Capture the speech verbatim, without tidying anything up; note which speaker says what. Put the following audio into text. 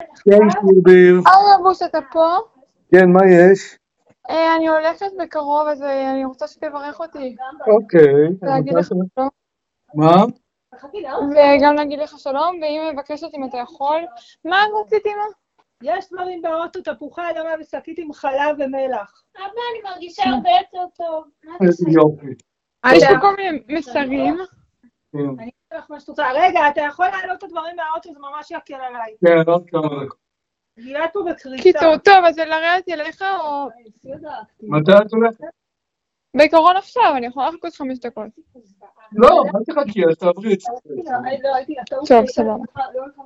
Speaker 1: כן, שורביר.
Speaker 2: אבא בוס, אתה פה?
Speaker 1: כן, מה יש?
Speaker 2: אני הולכת בקרוב, אז אני רוצה שתברך אותי.
Speaker 1: אוקיי.
Speaker 2: להגיד לך שלום.
Speaker 1: מה?
Speaker 2: וגם להגיד לך שלום, ואם מבקשת אם אתה יכול. מה רצית, אמא?
Speaker 3: יש דברים באוטו, תפוחי אדמה ושקית עם חלב ומלח.
Speaker 4: אבא, אני מרגישה הרבה יותר טוב.
Speaker 1: איזה יופי.
Speaker 2: יש לי כל מיני מסרים.
Speaker 3: אני אגיד לך מה שאת רוצה. רגע, אתה יכול להעלות את הדברים מהאוטו, זה ממש יקל עליי.
Speaker 1: כן, עוד כמה דקות.
Speaker 3: גלעד פה בקריצה.
Speaker 2: קיצור, טוב, אז לרדת אליך או...
Speaker 1: מתי את הולכת?
Speaker 2: בעיקרון עכשיו, אני יכולה לחכות חמש דקות.
Speaker 1: לא, אל תחכי, אז תעברי את זה.
Speaker 2: טוב, סבבה.